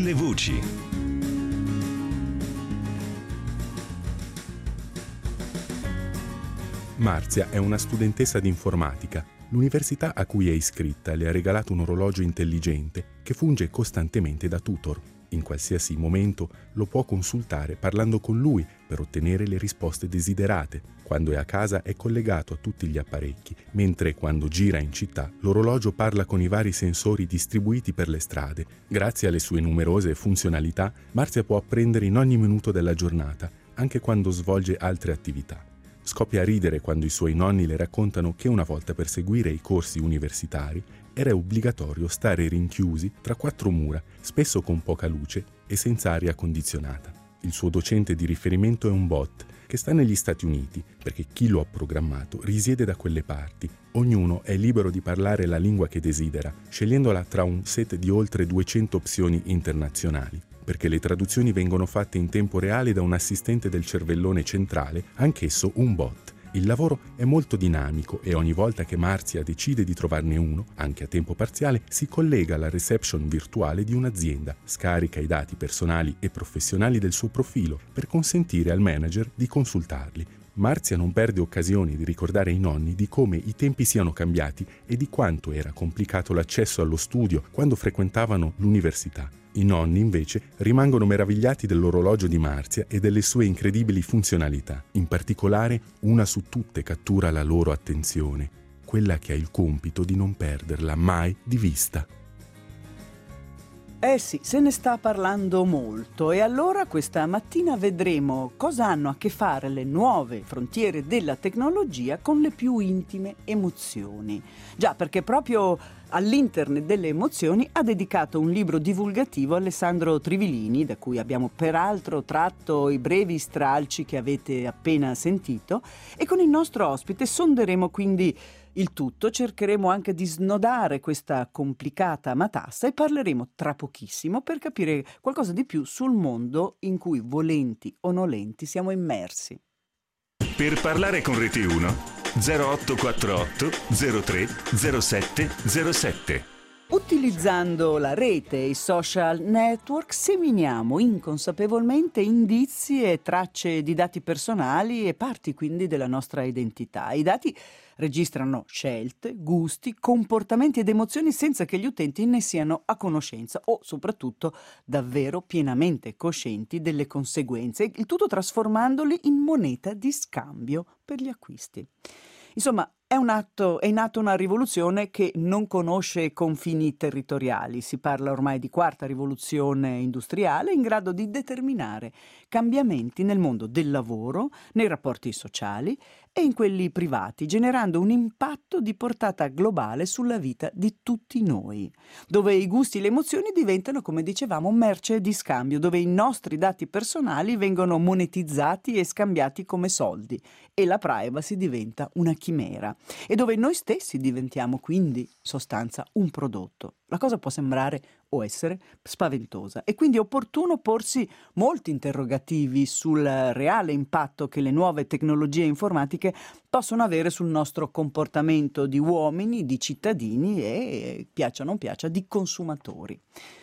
Mille voci. Marzia è una studentessa di informatica. L'università a cui è iscritta le ha regalato un orologio intelligente che funge costantemente da tutor. In qualsiasi momento lo può consultare parlando con lui per ottenere le risposte desiderate. Quando è a casa è collegato a tutti gli apparecchi, mentre quando gira in città l'orologio parla con i vari sensori distribuiti per le strade. Grazie alle sue numerose funzionalità, Marzia può apprendere in ogni minuto della giornata, anche quando svolge altre attività. Scoppia a ridere quando i suoi nonni le raccontano che una volta per seguire i corsi universitari era obbligatorio stare rinchiusi tra quattro mura, spesso con poca luce e senza aria condizionata. Il suo docente di riferimento è un bot che sta negli Stati Uniti, perché chi lo ha programmato risiede da quelle parti. Ognuno è libero di parlare la lingua che desidera, scegliendola tra un set di oltre 200 opzioni internazionali. Perché le traduzioni vengono fatte in tempo reale da un assistente del cervellone centrale, anch'esso un bot. Il lavoro è molto dinamico e ogni volta che Marzia decide di trovarne uno, anche a tempo parziale, si collega alla reception virtuale di un'azienda, scarica i dati personali e professionali del suo profilo per consentire al manager di consultarli. Marzia non perde occasioni di ricordare ai nonni di come i tempi siano cambiati e di quanto era complicato l'accesso allo studio quando frequentavano l'università. I nonni, invece, rimangono meravigliati dell'orologio di Marzia e delle sue incredibili funzionalità. In particolare, una su tutte cattura la loro attenzione, quella che ha il compito di non perderla mai di vista. Eh sì, se ne sta parlando molto e allora questa mattina vedremo cosa hanno a che fare le nuove frontiere della tecnologia con le più intime emozioni. Già, perché proprio all'Internet delle emozioni ha dedicato un libro divulgativo Alessandro Trivilini, da cui abbiamo peraltro tratto i brevi stralci che avete appena sentito, e con il nostro ospite sonderemo quindi il tutto, cercheremo anche di snodare questa complicata matassa e parleremo tra pochissimo per capire qualcosa di più sul mondo in cui, volenti o nolenti, siamo immersi. Per parlare con Rete 1 0848 03 07 07. Utilizzando la rete e i social network seminiamo inconsapevolmente indizi e tracce di dati personali e parti quindi della nostra identità. I dati registrano scelte, gusti, comportamenti ed emozioni senza che gli utenti ne siano a conoscenza o soprattutto davvero pienamente coscienti delle conseguenze, il tutto trasformandoli in moneta di scambio per gli acquisti. Insomma, è in atto una rivoluzione che non conosce confini territoriali. Si parla ormai di quarta rivoluzione industriale in grado di determinare cambiamenti nel mondo del lavoro, nei rapporti sociali e in quelli privati, generando un impatto di portata globale sulla vita di tutti noi, dove i gusti e le emozioni diventano, come dicevamo, merce di scambio, dove i nostri dati personali vengono monetizzati e scambiati come soldi e la privacy diventa una chimera e dove noi stessi diventiamo quindi, in sostanza, un prodotto. La cosa può sembrare o essere spaventosa e quindi è opportuno porsi molti interrogativi sul reale impatto che le nuove tecnologie informatiche possono avere sul nostro comportamento di uomini, di cittadini e, piaccia o non piaccia, di consumatori.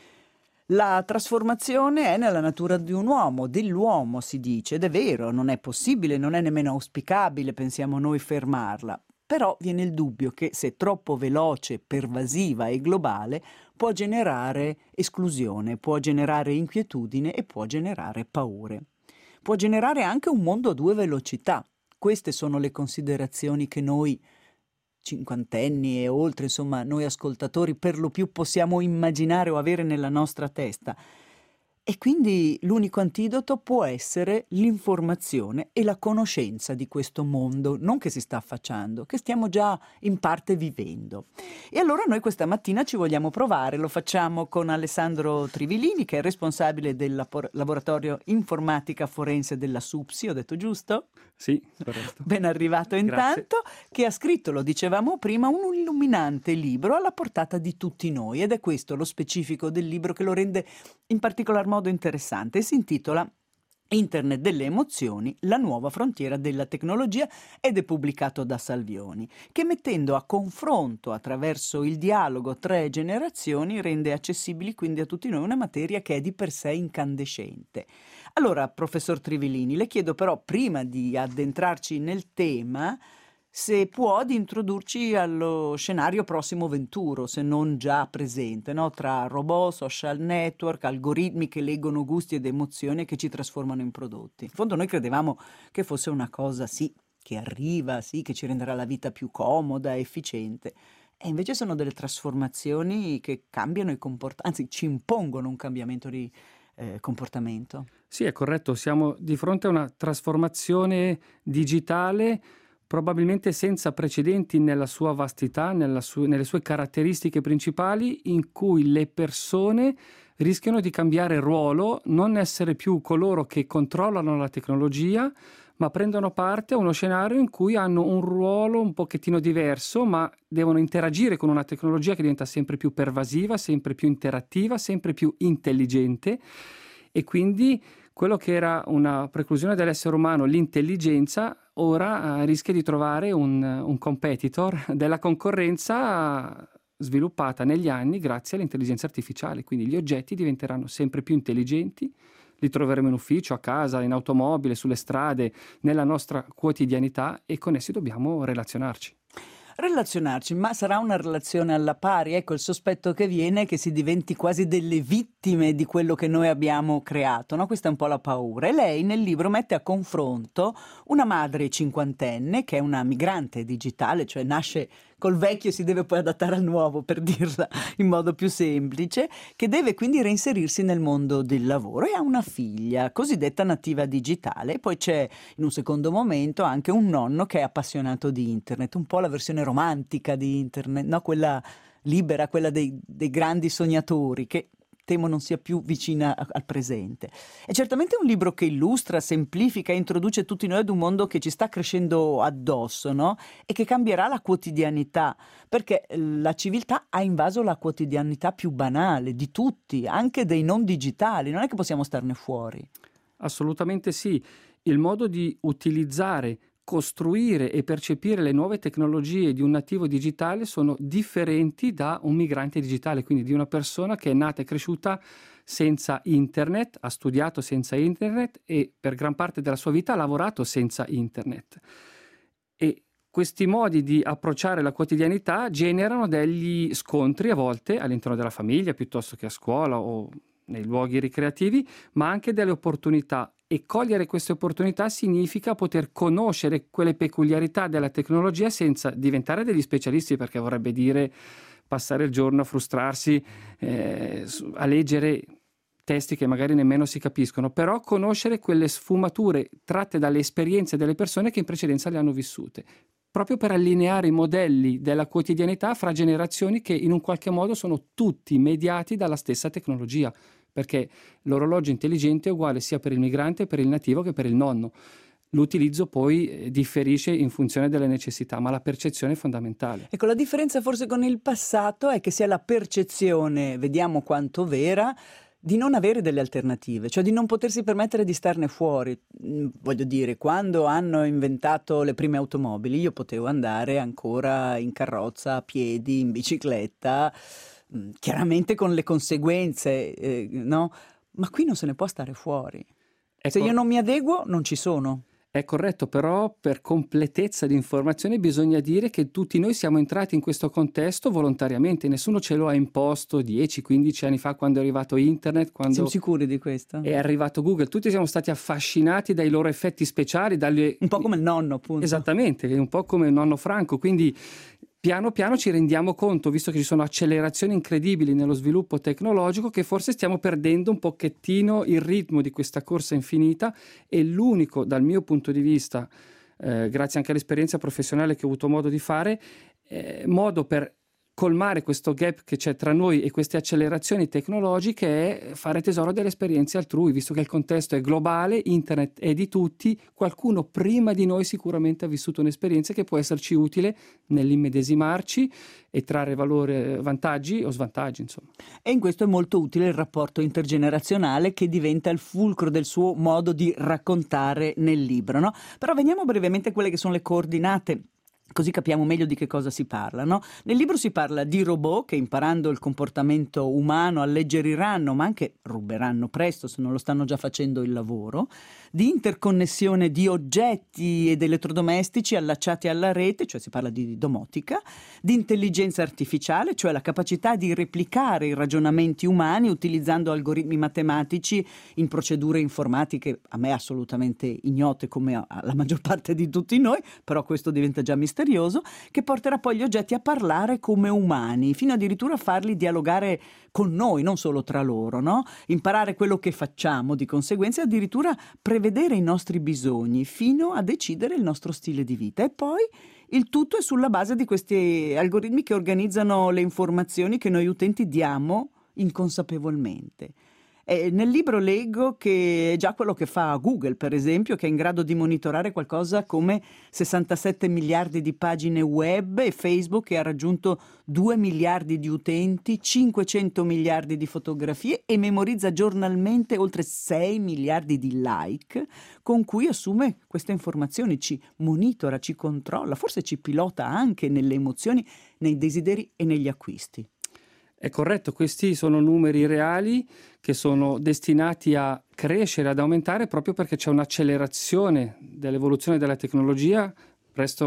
La trasformazione è nella natura di un uomo, dell'uomo si dice, ed è vero, non è possibile, non è nemmeno auspicabile, pensiamo noi, fermarla. Però viene il dubbio che se troppo veloce, pervasiva e globale può generare esclusione, può generare inquietudine e può generare paure. Può generare anche un mondo a due velocità. Queste sono le considerazioni che noi cinquantenni e oltre, insomma, noi ascoltatori per lo più possiamo immaginare o avere nella nostra testa. E quindi l'unico antidoto può essere l'informazione e la conoscenza di questo mondo, non che si sta affacciando, che stiamo già in parte vivendo. E allora noi questa mattina ci vogliamo provare, lo facciamo con Alessandro Trivilini, che è responsabile del laboratorio informatica forense della SUPSI, ho detto giusto? Sì, corretto. Ben arrivato intanto, che ha scritto, lo dicevamo prima, un illuminante libro alla portata di tutti noi ed è questo lo specifico del libro che lo rende in particolar modo interessante. Si intitola Internet delle emozioni, la nuova frontiera della tecnologia, ed è pubblicato da Salvioni, che mettendo a confronto attraverso il dialogo 3 generazioni rende accessibili quindi a tutti noi una materia che è di per sé incandescente. Allora, professor Trivilini, le chiedo però, prima di addentrarci nel tema, se può di introdurci allo scenario prossimo venturo, se non già presente, no? Tra robot, social network, algoritmi che leggono gusti ed emozioni e che ci trasformano in prodotti. In fondo noi credevamo che fosse una cosa, sì, che arriva, sì, che ci renderà la vita più comoda, efficiente. E invece sono delle trasformazioni che cambiano i comportamenti, anzi ci impongono un cambiamento di comportamento. Sì, è corretto, siamo di fronte a una trasformazione digitale probabilmente senza precedenti nella sua vastità, nelle sue caratteristiche principali, in cui le persone rischiano di cambiare ruolo, non essere più coloro che controllano la tecnologia, ma prendono parte a uno scenario in cui hanno un ruolo un pochettino diverso, ma devono interagire con una tecnologia che diventa sempre più pervasiva, sempre più interattiva, sempre più intelligente, e quindi quello che era una preclusione dell'essere umano, l'intelligenza, ora rischia di trovare un competitor della concorrenza sviluppata negli anni grazie all'intelligenza artificiale. Quindi gli oggetti diventeranno sempre più intelligenti, li troveremo in ufficio, a casa, in automobile, sulle strade, nella nostra quotidianità, e con essi dobbiamo relazionarci. Relazionarci, ma sarà una relazione alla pari? Ecco, il sospetto che viene è che si diventi quasi delle vittime di quello che noi abbiamo creato, no? Questa è un po' la paura. E lei nel libro mette a confronto una madre cinquantenne, che è una migrante digitale, cioè nasce col vecchio e si deve poi adattare al nuovo, per dirla in modo più semplice, che deve quindi reinserirsi nel mondo del lavoro, e ha una figlia cosiddetta nativa digitale. E poi c'è in un secondo momento anche un nonno che è appassionato di internet, un po' la versione romantica di internet, no? Quella libera, quella dei grandi sognatori, che temo non sia più vicina al presente. È certamente un libro che illustra, semplifica e introduce tutti noi ad un mondo che ci sta crescendo addosso, no? E che cambierà la quotidianità, perché la civiltà ha invaso la quotidianità più banale di tutti, anche dei non digitali. Non è che possiamo starne fuori. Assolutamente sì. Il modo di utilizzare, costruire e percepire le nuove tecnologie di un nativo digitale sono differenti da un migrante digitale, quindi di una persona che è nata e cresciuta senza internet, ha studiato senza internet e per gran parte della sua vita ha lavorato senza internet. E questi modi di approcciare la quotidianità generano degli scontri a volte all'interno della famiglia piuttosto che a scuola o nei luoghi ricreativi, ma anche delle opportunità. E cogliere queste opportunità significa poter conoscere quelle peculiarità della tecnologia senza diventare degli specialisti, perché vorrebbe dire passare il giorno a frustrarsi, a leggere testi che magari nemmeno si capiscono, però conoscere quelle sfumature tratte dalle esperienze delle persone che in precedenza le hanno vissute, proprio per allineare i modelli della quotidianità fra generazioni che in un qualche modo sono tutti mediati dalla stessa tecnologia, perché l'orologio intelligente è uguale sia per il migrante, per il nativo che per il nonno. L'utilizzo poi differisce in funzione delle necessità, ma la percezione è fondamentale. Ecco, la differenza forse con il passato è che si ha la percezione, vediamo quanto vera, di non avere delle alternative, cioè di non potersi permettere di starne fuori. Voglio dire, quando hanno inventato le prime automobili io potevo andare ancora in carrozza, a piedi, in bicicletta, chiaramente con le conseguenze, no? Ma qui non se ne può stare fuori. Se io non mi adeguo, non ci sono. È corretto, però per completezza di informazione bisogna dire che tutti noi siamo entrati in questo contesto volontariamente, nessuno ce lo ha imposto 10-15 anni fa quando è arrivato internet, quando siamo sicuri di questo? È arrivato Google, tutti siamo stati affascinati dai loro effetti speciali, un po' come il nonno, appunto. Esattamente, un po' come il nonno Franco, quindi piano piano ci rendiamo conto, visto che ci sono accelerazioni incredibili nello sviluppo tecnologico, che forse stiamo perdendo un pochettino il ritmo di questa corsa infinita, e l'unico, dal mio punto di vista, grazie anche all'esperienza professionale che ho avuto modo di fare, modo per colmare questo gap che c'è tra noi e queste accelerazioni tecnologiche è fare tesoro delle esperienze altrui, visto che il contesto è globale, internet è di tutti, qualcuno prima di noi sicuramente ha vissuto un'esperienza che può esserci utile nell'immedesimarci e trarre valore, vantaggi o svantaggi, insomma. E in questo è molto utile il rapporto intergenerazionale che diventa il fulcro del suo modo di raccontare nel libro, no? Però veniamo brevemente a quelle che sono le coordinate, così capiamo meglio di che cosa si parla, no? Nel libro si parla di robot che, imparando il comportamento umano, alleggeriranno, ma anche ruberanno presto, se non lo stanno già facendo, il lavoro, di interconnessione di oggetti ed elettrodomestici allacciati alla rete, cioè si parla di domotica, di intelligenza artificiale, cioè la capacità di replicare i ragionamenti umani utilizzando algoritmi matematici in procedure informatiche a me assolutamente ignote come alla maggior parte di tutti noi, però questo diventa già misterioso, che porterà poi gli oggetti a parlare come umani, fino addirittura a farli dialogare con noi, non solo tra loro, no? Imparare quello che facciamo di conseguenza e addirittura prevedere i nostri bisogni fino a decidere il nostro stile di vita. E poi il tutto è sulla base di questi algoritmi che organizzano le informazioni che noi utenti diamo inconsapevolmente. Nel libro leggo che è già quello che fa Google, per esempio, che è in grado di monitorare qualcosa come 67 miliardi di pagine web, e Facebook che ha raggiunto 2 miliardi di utenti, 500 miliardi di fotografie e memorizza giornalmente oltre 6 miliardi di like, con cui assume queste informazioni, ci monitora, ci controlla, forse ci pilota anche nelle emozioni, nei desideri e negli acquisti. È corretto, questi sono numeri reali che sono destinati a crescere, ad aumentare, proprio perché c'è un'accelerazione dell'evoluzione della tecnologia. Presto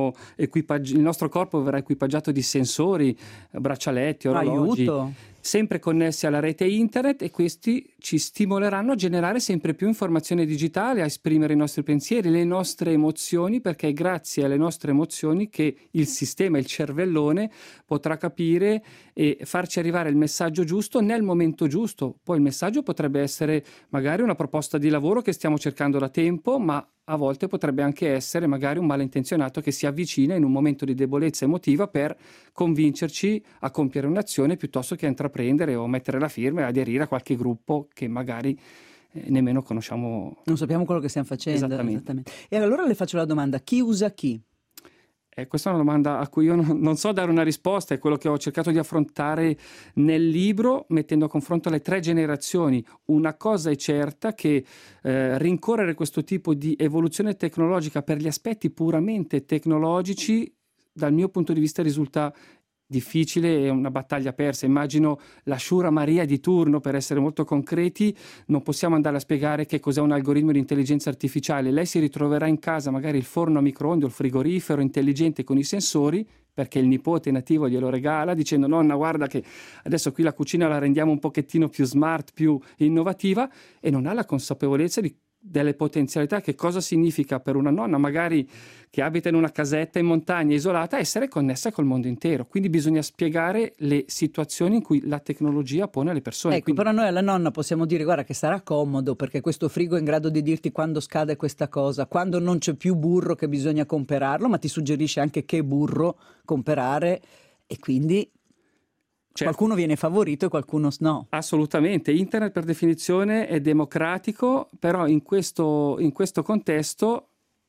il nostro corpo verrà equipaggiato di sensori, braccialetti, orologi, sempre connessi alla rete internet, e questi ci stimoleranno a generare sempre più informazione digitale, a esprimere i nostri pensieri, le nostre emozioni, perché è grazie alle nostre emozioni che il sistema, il cervellone, potrà capire e farci arrivare il messaggio giusto nel momento giusto. Poi il messaggio potrebbe essere magari una proposta di lavoro che stiamo cercando da tempo, ma a volte potrebbe anche essere magari un malintenzionato che si avvicina in un momento di debolezza emotiva per convincerci a compiere un'azione piuttosto che a intraprendere o mettere la firma e aderire a qualche gruppo che magari nemmeno conosciamo. Non sappiamo quello che stiamo facendo. Esattamente. E allora le faccio la domanda: chi usa chi? Questa è una domanda a cui io non so dare una risposta, è quello che ho cercato di affrontare nel libro, mettendo a confronto le 3 generazioni. Una cosa è certa, che rincorrere questo tipo di evoluzione tecnologica per gli aspetti puramente tecnologici, dal mio punto di vista risulta difficile, è una battaglia persa. Immagino la Shura Maria di turno, per essere molto concreti, non possiamo andare a spiegare che cos'è un algoritmo di intelligenza artificiale. Lei si ritroverà in casa magari il forno a microonde o il frigorifero intelligente con i sensori, perché il nipote nativo glielo regala, dicendo: nonna, guarda che adesso qui la cucina la rendiamo un pochettino più smart, più innovativa, e non ha la consapevolezza delle potenzialità, che cosa significa per una nonna magari che abita in una casetta in montagna isolata essere connessa col mondo intero. Quindi bisogna spiegare le situazioni in cui la tecnologia pone alle persone. Ecco, però noi alla nonna possiamo dire: guarda che sarà comodo perché questo frigo è in grado di dirti quando scade questa cosa, quando non c'è più burro che bisogna comperarlo, ma ti suggerisce anche che burro comperare, e quindi qualcuno viene favorito e qualcuno no. Assolutamente. Internet per definizione è democratico, però in questo contesto,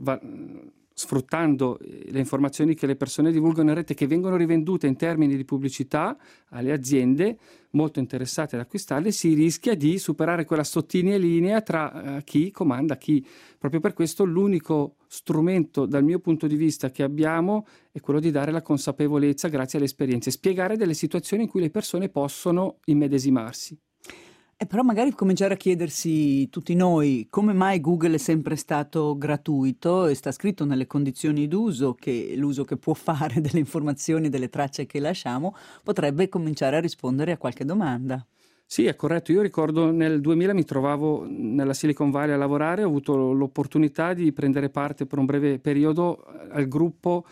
sfruttando le informazioni che le persone divulgano in rete, che vengono rivendute in termini di pubblicità alle aziende molto interessate ad acquistarle, si rischia di superare quella sottolinea tra chi comanda chi. Proprio per questo l'unico strumento dal mio punto di vista che abbiamo è quello di dare la consapevolezza grazie alle esperienze, spiegare delle situazioni in cui le persone possono immedesimarsi. Però magari cominciare a chiedersi tutti noi come mai Google è sempre stato gratuito, e sta scritto nelle condizioni d'uso che l'uso che può fare delle informazioni, delle tracce che lasciamo, potrebbe cominciare a rispondere a qualche domanda. Sì, è corretto. Io ricordo nel 2000 mi trovavo nella Silicon Valley a lavorare, ho avuto l'opportunità di prendere parte per un breve periodo al gruppo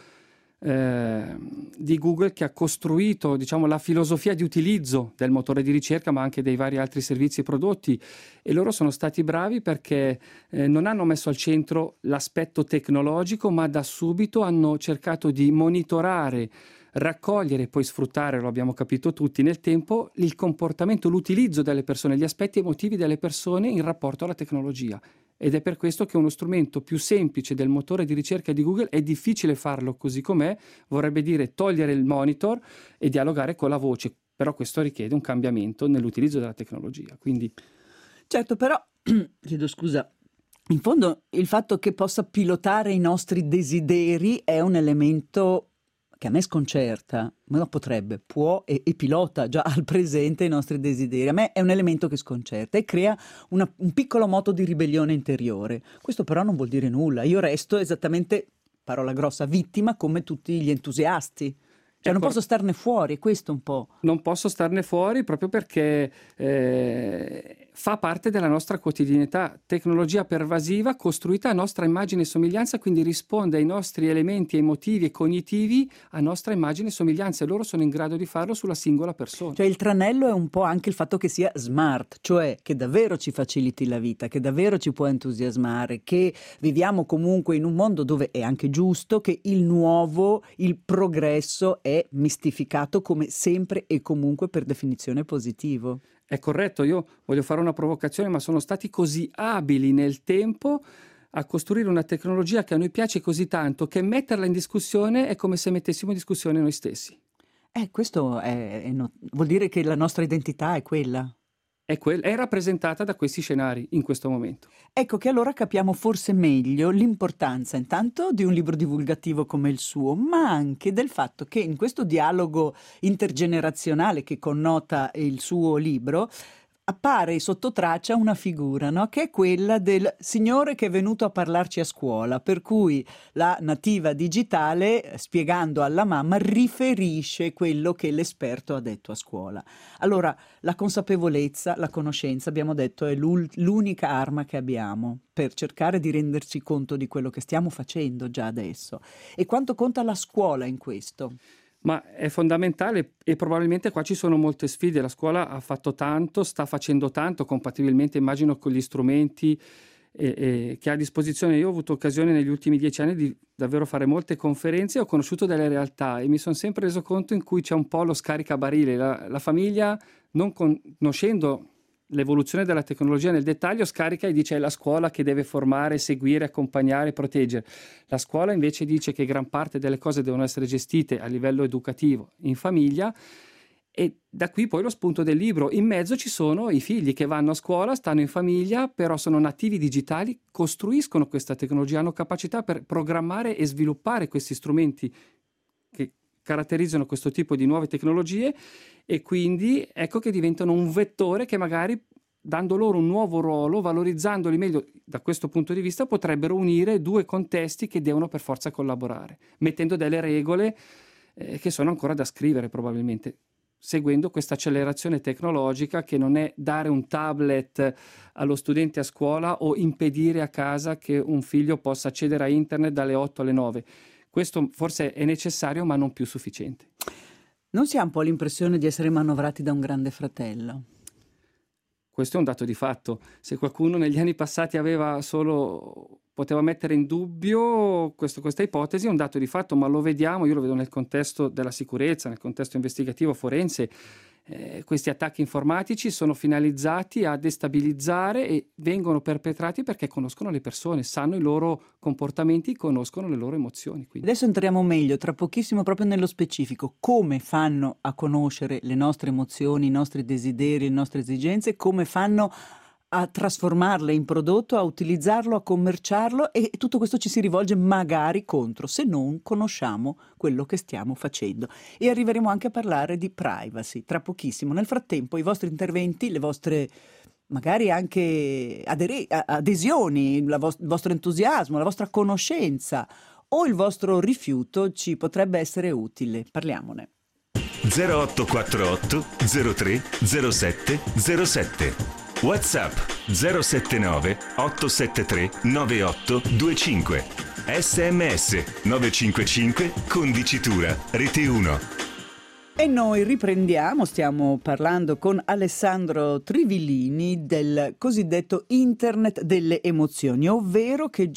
di Google che ha costruito, diciamo, la filosofia di utilizzo del motore di ricerca, ma anche dei vari altri servizi e prodotti, e loro sono stati bravi perché non hanno messo al centro l'aspetto tecnologico, ma da subito hanno cercato di monitorare, raccogliere e poi sfruttare, lo abbiamo capito tutti nel tempo, il comportamento, l'utilizzo delle persone, gli aspetti emotivi delle persone in rapporto alla tecnologia. Ed è per questo che uno strumento più semplice del motore di ricerca di Google è difficile farlo così com'è, vorrebbe dire togliere il monitor e dialogare con la voce, però questo richiede un cambiamento nell'utilizzo della tecnologia. Quindi... Certo, però, chiedo scusa, in fondo il fatto che possa pilotare i nostri desideri è un elemento che a me sconcerta, ma non potrebbe, può e pilota già al presente i nostri desideri. A me è un elemento che sconcerta e crea un piccolo moto di ribellione interiore. Questo però non vuol dire nulla. Io resto esattamente, parola grossa, vittima come tutti gli entusiasti. Cioè non posso starne fuori, è questo un po'. Non posso starne fuori proprio perché fa parte della nostra quotidianità. Tecnologia pervasiva costruita a nostra immagine e somiglianza, quindi risponde ai nostri elementi emotivi e cognitivi a nostra immagine e somiglianza, e loro sono in grado di farlo sulla singola persona. Cioè il tranello è un po' anche il fatto che sia smart, cioè che davvero ci faciliti la vita, che davvero ci può entusiasmare, che viviamo comunque in un mondo dove è anche giusto che il nuovo, il progresso è mistificato come sempre e comunque per definizione positivo. È corretto, io voglio fare una provocazione, ma sono stati così abili nel tempo a costruire una tecnologia che a noi piace così tanto che metterla in discussione è come se mettessimo in discussione noi stessi. Questo vuol dire che la nostra identità è quella. È rappresentata da questi scenari in questo momento. Ecco che allora capiamo forse meglio l'importanza intanto di un libro divulgativo come il suo, ma anche del fatto che in questo dialogo intergenerazionale che connota il suo libro appare sotto traccia una figura, no? Che è quella del signore che è venuto a parlarci a scuola, per cui la nativa digitale, spiegando alla mamma, riferisce quello che l'esperto ha detto a scuola. Allora, la consapevolezza, la conoscenza, abbiamo detto, è l'unica arma che abbiamo per cercare di renderci conto di quello che stiamo facendo già adesso. E quanto conta la scuola in questo? Ma è fondamentale, e probabilmente qua ci sono molte sfide. La scuola ha fatto tanto, sta facendo tanto, compatibilmente immagino con gli strumenti che ha a disposizione. Io ho avuto occasione negli ultimi 10 anni di davvero fare molte conferenze, ho conosciuto delle realtà e mi sono sempre reso conto in cui c'è un po' lo scaricabarile. La famiglia, non conoscendo l'evoluzione della tecnologia nel dettaglio, scarica e dice è la scuola che deve formare, seguire, accompagnare, proteggere. La scuola invece dice che gran parte delle cose devono essere gestite a livello educativo in famiglia, e da qui poi lo spunto del libro. In mezzo ci sono i figli che vanno a scuola, stanno in famiglia, però sono nativi digitali, costruiscono questa tecnologia, hanno capacità per programmare e sviluppare questi strumenti che caratterizzano questo tipo di nuove tecnologie, e quindi ecco che diventano un vettore che magari, dando loro un nuovo ruolo, valorizzandoli meglio da questo punto di vista, potrebbero unire due contesti che devono per forza collaborare, mettendo delle regole che sono ancora da scrivere probabilmente, seguendo questa accelerazione tecnologica che non è dare un tablet allo studente a scuola o impedire a casa che un figlio possa accedere a internet dalle 8 alle 9. Questo forse è necessario ma non più sufficiente. Non si ha un po' l'impressione di essere manovrati da un grande fratello? Questo è un dato di fatto. Se qualcuno negli anni passati poteva mettere in dubbio questa ipotesi, è un dato di fatto, ma lo vediamo, io lo vedo nel contesto della sicurezza, nel contesto investigativo forense. Questi attacchi informatici sono finalizzati a destabilizzare e vengono perpetrati perché conoscono le persone, sanno i loro comportamenti, conoscono le loro emozioni. Quindi. Adesso entriamo meglio, tra pochissimo, proprio nello specifico. Come fanno a conoscere le nostre emozioni, i nostri desideri, le nostre esigenze, come fanno a trasformarle in prodotto, a utilizzarlo, a commerciarlo, e tutto questo ci si rivolge magari contro, se non conosciamo quello che stiamo facendo. E arriveremo anche a parlare di privacy tra pochissimo. Nel frattempo i vostri interventi, le vostre magari anche adesioni, il vostro entusiasmo, la vostra conoscenza o il vostro rifiuto ci potrebbe essere utile. Parliamone. 0848 03 07 07. WhatsApp 079 873 9825. SMS 955 con dicitura Rete 1. E noi riprendiamo, stiamo parlando con Alessandro Trivillini del cosiddetto Internet delle emozioni, ovvero che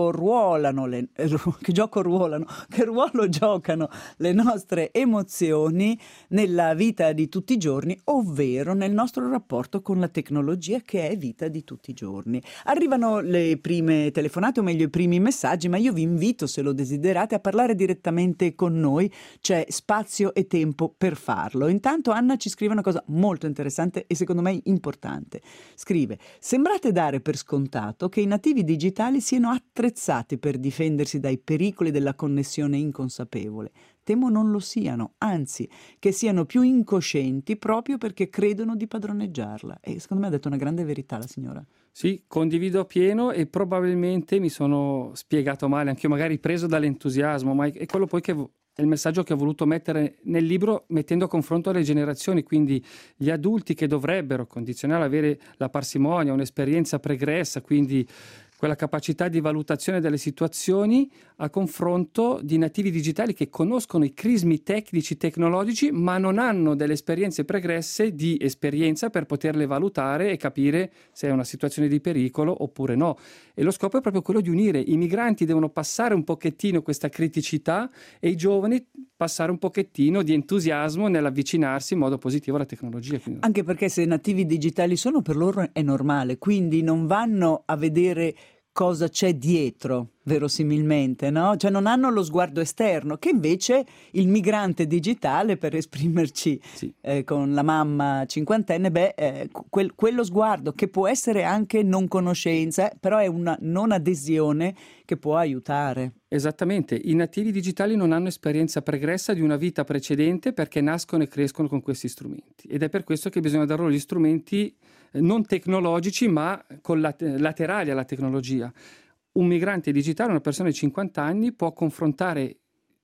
ruolo giocano le nostre emozioni nella vita di tutti i giorni, ovvero nel nostro rapporto con la tecnologia che è vita di tutti i giorni. Arrivano le prime telefonate, o meglio i primi messaggi, ma io vi invito, se lo desiderate, a parlare direttamente con noi. C'è spazio e tempo per farlo. Intanto Anna ci scrive una cosa molto interessante e secondo me importante. Scrive: sembrate dare per scontato che i nativi digitali siano attrezzati per difendersi dai pericoli della connessione inconsapevole. Temo non lo siano, anzi che siano più incoscienti proprio perché credono di padroneggiarla. E secondo me ha detto una grande verità la signora. Sì, condivido appieno e probabilmente mi sono spiegato male, anche io magari preso dall'entusiasmo, ma è quello poi che è il messaggio che ho voluto mettere nel libro, mettendo a confronto le generazioni, quindi gli adulti che dovrebbero condizionare, avere la parsimonia, un'esperienza pregressa, quindi quella capacità di valutazione delle situazioni a confronto di nativi digitali che conoscono i crismi tecnici, tecnologici, ma non hanno delle esperienze pregresse di esperienza per poterle valutare e capire se è una situazione di pericolo oppure no. E lo scopo è proprio quello di unire. I migranti devono passare un pochettino questa criticità e i giovani passare un pochettino di entusiasmo nell'avvicinarsi in modo positivo alla tecnologia. Quindi... Anche perché se nativi digitali sono, per loro è normale, quindi non vanno a vedere cosa c'è dietro, verosimilmente, no? Cioè non hanno lo sguardo esterno, che invece il migrante digitale, per esprimerci sì. Con la mamma cinquantenne, quello sguardo che può essere anche non conoscenza, però è una non adesione che può aiutare. Esattamente, i nativi digitali non hanno esperienza pregressa di una vita precedente perché nascono e crescono con questi strumenti, ed è per questo che bisogna dar loro gli strumenti non tecnologici ma laterali alla tecnologia. Un migrante digitale, una persona di 50 anni, può confrontare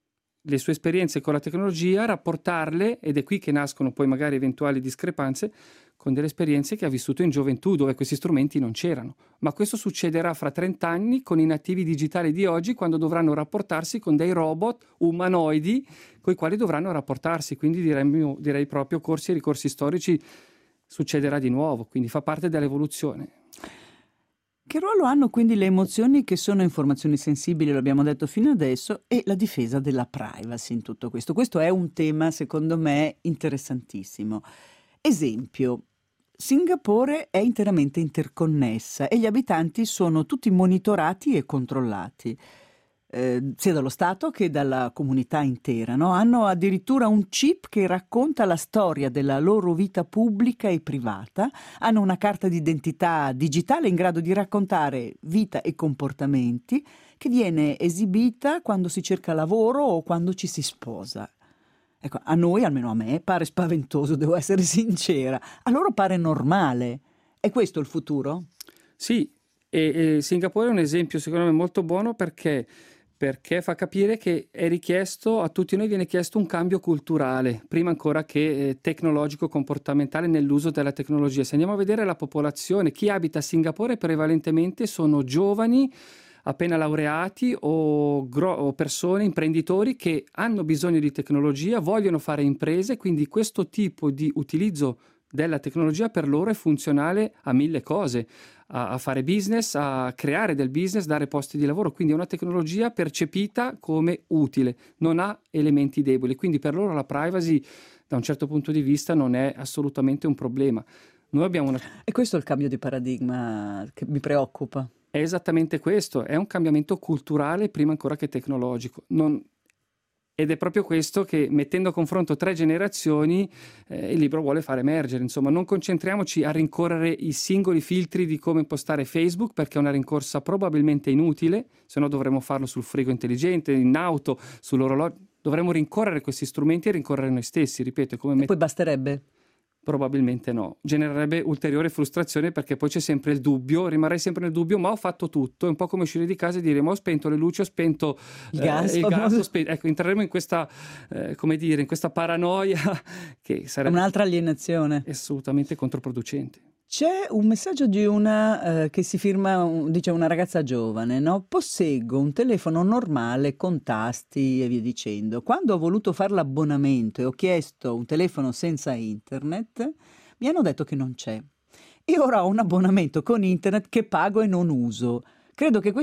le sue esperienze con la tecnologia, rapportarle, ed è qui che nascono poi magari eventuali discrepanze, con delle esperienze che ha vissuto in gioventù dove questi strumenti non c'erano. Ma questo succederà fra 30 anni con i nativi digitali di oggi, quando dovranno rapportarsi con dei robot umanoidi con i quali dovranno rapportarsi. Quindi direi proprio corsi e ricorsi storici succederà di nuovo, quindi fa parte dell'evoluzione. Che ruolo hanno quindi le emozioni, che sono informazioni sensibili, lo abbiamo detto fino adesso, e la difesa della privacy in tutto questo? Questo è un tema, secondo me, interessantissimo. Esempio, Singapore è interamente interconnessa e gli abitanti sono tutti monitorati e controllati, sia dallo Stato che dalla comunità intera, no? Hanno addirittura un chip che racconta la storia della loro vita pubblica e privata, hanno una carta d'identità digitale in grado di raccontare vita e comportamenti, che viene esibita quando si cerca lavoro o quando ci si sposa. Ecco, a noi, almeno a me, pare spaventoso, devo essere sincera. A loro pare normale. È questo il futuro? Sì, e Singapore è un esempio secondo me molto buono perché fa capire che è richiesto, a tutti noi viene chiesto un cambio culturale, prima ancora che tecnologico, comportamentale nell'uso della tecnologia. Se andiamo a vedere la popolazione, chi abita a Singapore prevalentemente sono giovani, appena laureati o persone, imprenditori che hanno bisogno di tecnologia, vogliono fare imprese, quindi questo tipo di utilizzo della tecnologia per loro è funzionale a 1000 cose, a fare business, a creare del business, dare posti di lavoro, quindi è una tecnologia percepita come utile, non ha elementi deboli, quindi per loro la privacy da un certo punto di vista non è assolutamente un problema. Noi abbiamo E questo è il cambio di paradigma che mi preoccupa. È esattamente questo, è un cambiamento culturale prima ancora che tecnologico. Ed è proprio questo che, mettendo a confronto 3 generazioni, il libro vuole far emergere. Insomma, non concentriamoci a rincorrere i singoli filtri di come impostare Facebook, perché è una rincorsa probabilmente inutile, se no dovremmo farlo sul frigo intelligente, in auto, sull'orologio. Dovremmo rincorrere questi strumenti e rincorrere noi stessi, ripeto. E poi basterebbe? Probabilmente no, genererebbe ulteriore frustrazione perché poi c'è sempre il dubbio, rimarrei sempre nel dubbio, ma ho fatto tutto, è un po' come uscire di casa e dire ma ho spento le luci, ho spento il gas, ecco, entreremo in questa, come dire, in questa paranoia che sarebbe un'altra alienazione. assolutamente controproducente. C'è un messaggio di una che si firma, dice una ragazza giovane, no? Posseggo un telefono normale con tasti e via dicendo. Quando ho voluto fare l'abbonamento e ho chiesto un telefono senza internet, mi hanno detto che non c'è. E ora ho un abbonamento con internet che pago e non uso. Credo che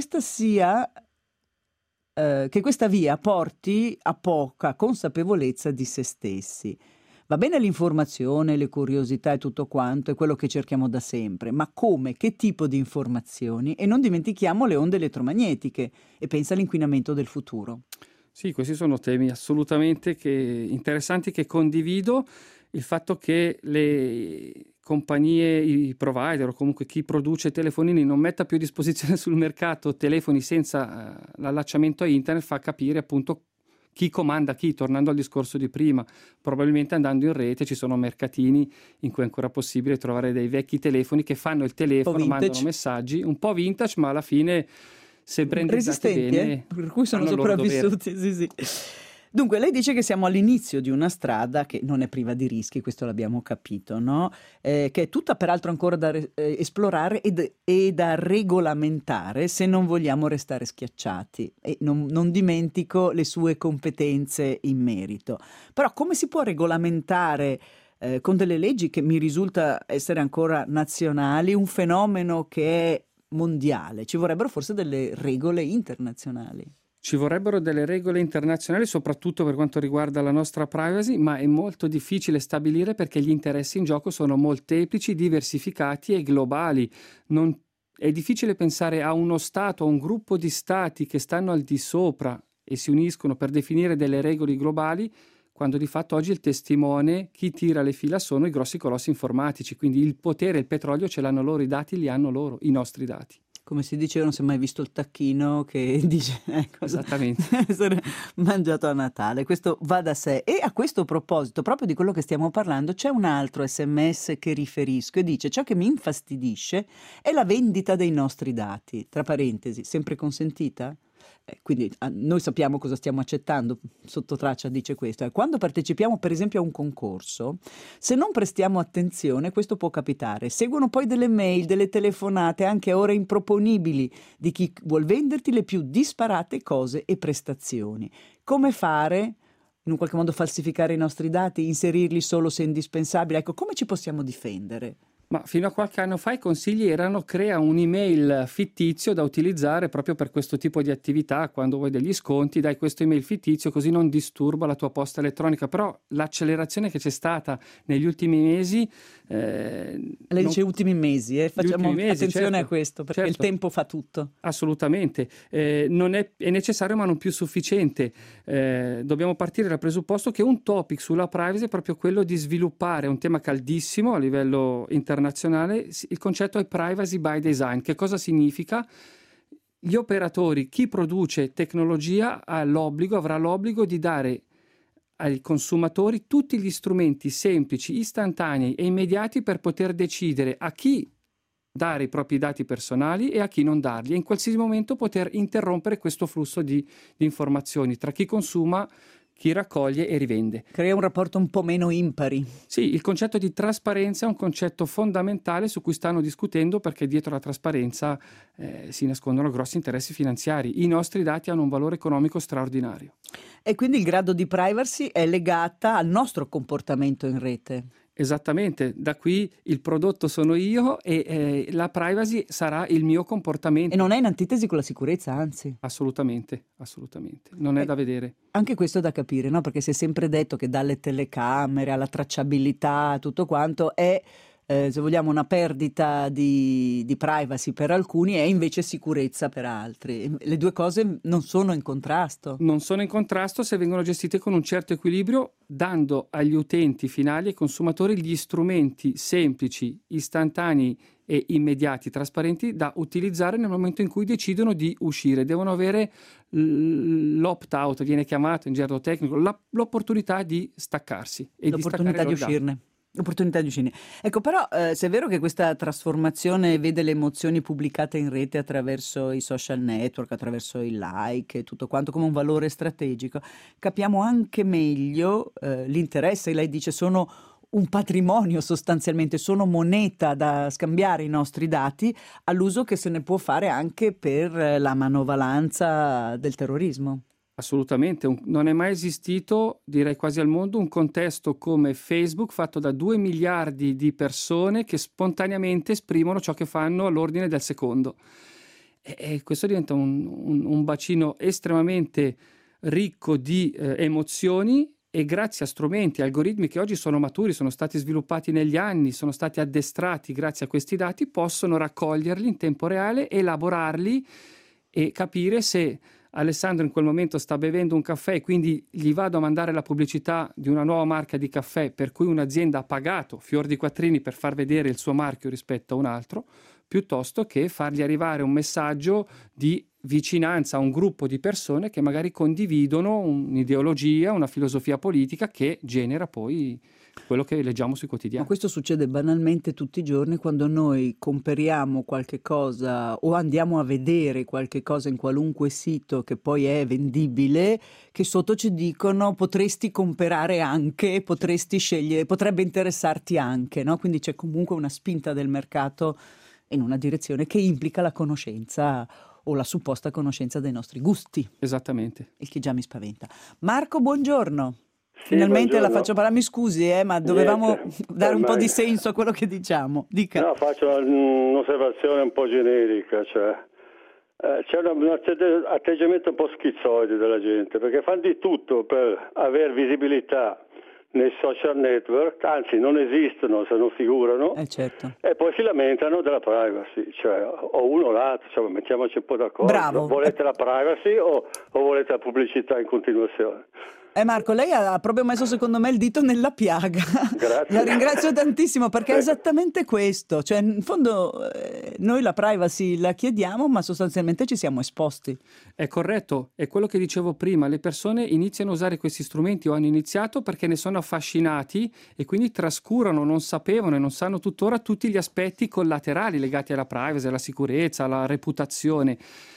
che questa via porti a poca consapevolezza di se stessi. Va bene l'informazione, le curiosità e tutto quanto, è quello che cerchiamo da sempre, ma come, che tipo di informazioni? E non dimentichiamo le onde elettromagnetiche e pensa all'inquinamento del futuro. Sì, questi sono temi assolutamente interessanti che condivido. Il fatto che le compagnie, i provider o comunque chi produce telefonini non metta più a disposizione sul mercato telefoni senza l'allacciamento a internet fa capire appunto chi comanda chi. Tornando al discorso di prima, probabilmente andando in rete ci sono mercatini in cui è ancora possibile trovare dei vecchi telefoni che fanno il telefono, mandano messaggi, un po' vintage, ma alla fine se brandizzati bene, per cui sono fanno il loro dovere. sopravvissuti. Sì, sì. Dunque, lei dice che siamo all'inizio di una strada che non è priva di rischi, questo l'abbiamo capito, no? Che è tutta peraltro ancora da esplorare e da regolamentare se non vogliamo restare schiacciati. E non dimentico le sue competenze in merito. Però come si può regolamentare con delle leggi che mi risulta essere ancora nazionali un fenomeno che è mondiale? Ci vorrebbero forse delle regole internazionali. Ci vorrebbero delle regole internazionali, soprattutto per quanto riguarda la nostra privacy, ma è molto difficile stabilire perché gli interessi in gioco sono molteplici, diversificati e globali. È difficile pensare a uno Stato, a un gruppo di Stati che stanno al di sopra e si uniscono per definire delle regole globali, quando di fatto oggi il testimone, chi tira le fila sono i grossi colossi informatici, quindi il potere, il petrolio ce l'hanno loro, i dati li hanno loro, i nostri dati. Come si dice, io non si è mai visto il tacchino che dice Esattamente. essere mangiato a Natale, questo va da sé. E a questo proposito, proprio di quello che stiamo parlando, c'è un altro SMS che riferisco e dice: ciò che mi infastidisce è la vendita dei nostri dati, tra parentesi, sempre consentita? Quindi noi sappiamo cosa stiamo accettando, sotto traccia dice questo. Quando partecipiamo per esempio a un concorso, se non prestiamo attenzione questo può capitare. Seguono poi delle mail, delle telefonate anche a ore improponibili di chi vuol venderti le più disparate cose e prestazioni. Come fare? In un qualche modo falsificare i nostri dati, inserirli solo se indispensabili? Ecco, come ci possiamo difendere? Ma fino a qualche anno fa i consigli erano: crea un email fittizio da utilizzare proprio per questo tipo di attività. Quando vuoi degli sconti, dai questo email fittizio così non disturba la tua posta elettronica. Però l'accelerazione che c'è stata negli ultimi mesi... Lei dice ultimi mesi, facciamo ultimi mesi, attenzione certo, a questo, perché il tempo fa tutto. Assolutamente, non è necessario ma non più sufficiente. Dobbiamo partire dal presupposto che un topic sulla privacy è proprio quello di sviluppare un tema caldissimo a livello internazionale. Il concetto è privacy by design. Che cosa significa? Gli operatori, chi produce tecnologia avrà l'obbligo di dare ai consumatori tutti gli strumenti semplici, istantanei e immediati per poter decidere a chi dare i propri dati personali e a chi non darli, e in qualsiasi momento poter interrompere questo flusso di informazioni tra chi consuma, chi raccoglie e rivende. Crea un rapporto un po' meno impari. Sì, il concetto di trasparenza è un concetto fondamentale su cui stanno discutendo, perché dietro la trasparenza si nascondono grossi interessi finanziari. I nostri dati hanno un valore economico straordinario. E quindi il grado di privacy è legata al nostro comportamento in rete. Esattamente, da qui il prodotto sono io e la privacy sarà il mio comportamento. E non è in antitesi con la sicurezza, anzi. Assolutamente, non è da vedere. Anche questo è da capire, no? Perché si è sempre detto che dalle telecamere alla tracciabilità, tutto quanto è, se vogliamo, una perdita di privacy per alcuni e invece sicurezza per altri. Le due cose non sono in contrasto. Non sono in contrasto se vengono gestite con un certo equilibrio, dando agli utenti finali e consumatori gli strumenti semplici, istantanei e immediati, trasparenti da utilizzare nel momento in cui decidono di uscire. Devono avere l'opt-out, viene chiamato in gergo tecnico, l'opportunità di staccarsi e l'opportunità di uscirne. L'opportunità di uscire. Ecco, però se è vero che questa trasformazione vede le emozioni pubblicate in rete attraverso i social network, attraverso i like e tutto quanto come un valore strategico, capiamo anche meglio l'interesse. Lei dice sono un patrimonio sostanzialmente, sono moneta da scambiare i nostri dati all'uso che se ne può fare anche per la manovalanza del terrorismo. Assolutamente, non è mai esistito, direi quasi al mondo, un contesto come Facebook fatto da 2 miliardi di persone che spontaneamente esprimono ciò che fanno all'ordine del secondo. E questo diventa un bacino estremamente ricco di emozioni, e grazie a strumenti, algoritmi che oggi sono maturi, sono stati sviluppati negli anni, sono stati addestrati grazie a questi dati, possono raccoglierli in tempo reale, elaborarli e capire se Alessandro in quel momento sta bevendo un caffè e quindi gli vado a mandare la pubblicità di una nuova marca di caffè per cui un'azienda ha pagato fior di quattrini per far vedere il suo marchio rispetto a un altro, piuttosto che fargli arrivare un messaggio di vicinanza a un gruppo di persone che magari condividono un'ideologia, una filosofia politica che genera poi quello che leggiamo sui quotidiani. Ma questo succede banalmente tutti i giorni quando noi comperiamo qualche cosa o andiamo a vedere qualche cosa in qualunque sito che poi è vendibile, che sotto ci dicono potresti comprare anche, potresti scegliere, potrebbe interessarti anche, no? Quindi c'è comunque una spinta del mercato in una direzione che implica la conoscenza o la supposta conoscenza dei nostri gusti. Esattamente. Il che già mi spaventa. Marco, buongiorno. Sì, Finalmente buongiorno. la faccio parlare, mi scusi, ma dovevamo dare un po' di senso a quello che diciamo. Dica. No, faccio un'osservazione un po' generica, cioè c'è un atteggiamento un po' schizoide della gente, perché fanno di tutto per avere visibilità nei social network, anzi non esistono se non figurano, Certo. e poi si lamentano della privacy, cioè o uno o l'altro, cioè, mettiamoci un po' d'accordo. Bravo. Volete la privacy o volete la pubblicità in continuazione? Marco, lei ha proprio messo secondo me il dito nella piaga. Grazie. La ringrazio tantissimo perché è esattamente questo, cioè in fondo noi la privacy la chiediamo ma sostanzialmente ci siamo esposti. È corretto, è quello che dicevo prima, le persone iniziano a usare questi strumenti o hanno iniziato perché ne sono affascinati e quindi trascurano, non sapevano e non sanno tuttora tutti gli aspetti collaterali legati alla privacy, alla sicurezza, alla reputazione.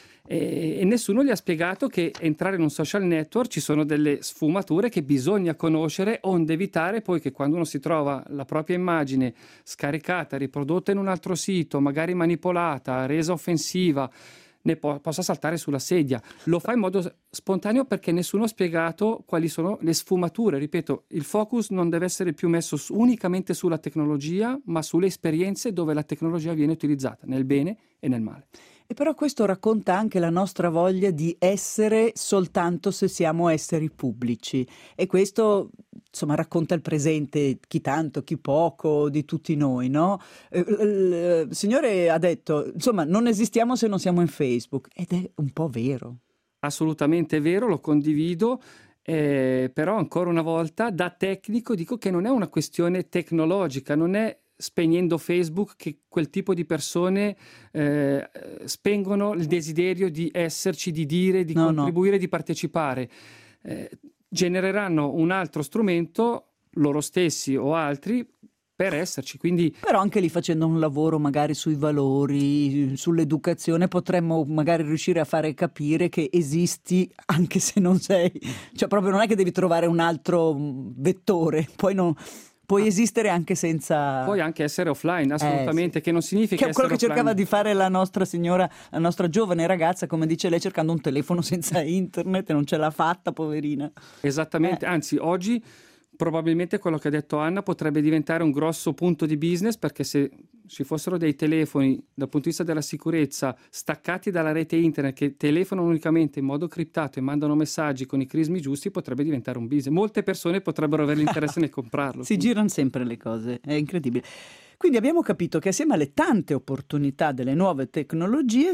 E nessuno gli ha spiegato che entrare in un social network ci sono delle sfumature che bisogna conoscere onde evitare poi che quando uno si trova la propria immagine scaricata, riprodotta in un altro sito, magari manipolata, resa offensiva, ne possa saltare sulla sedia. Lo fa in modo spontaneo perché nessuno ha spiegato quali sono le sfumature. Ripeto, il focus non deve essere più messo unicamente sulla tecnologia, ma sulle esperienze dove la tecnologia viene utilizzata nel bene e nel male. E però questo racconta anche la nostra voglia di essere soltanto se siamo esseri pubblici e questo insomma racconta il presente, chi tanto, chi poco, di tutti noi, no? Il signore ha detto, insomma, non esistiamo se non siamo in Facebook ed è un po' vero. Assolutamente vero, lo condivido. Però ancora una volta da tecnico dico che non è una questione tecnologica, non è spegnendo Facebook che quel tipo di persone spengono il desiderio di esserci, di dire, di contribuire, di partecipare. Genereranno un altro strumento, loro stessi o altri, per esserci. Quindi però anche lì facendo un lavoro magari sui valori, sull'educazione potremmo magari riuscire a fare capire che esisti anche se non sei, cioè proprio non è che devi trovare un altro vettore, puoi esistere anche senza... Puoi anche essere offline, assolutamente, sì. che non significa che è quello essere che cercava offline. di fare la nostra signora, la nostra giovane ragazza, come dice lei, cercando un telefono senza internet e non ce l'ha fatta, poverina. Esattamente, anzi oggi probabilmente quello che ha detto Anna potrebbe diventare un grosso punto di business, perché se ci fossero dei telefoni dal punto di vista della sicurezza staccati dalla rete internet che telefonano unicamente in modo criptato e mandano messaggi con i crismi giusti, potrebbe diventare un business. Molte persone potrebbero avere l'interesse nel comprarlo. Si girano sempre le cose, è incredibile. Quindi abbiamo capito che assieme alle tante opportunità delle nuove tecnologie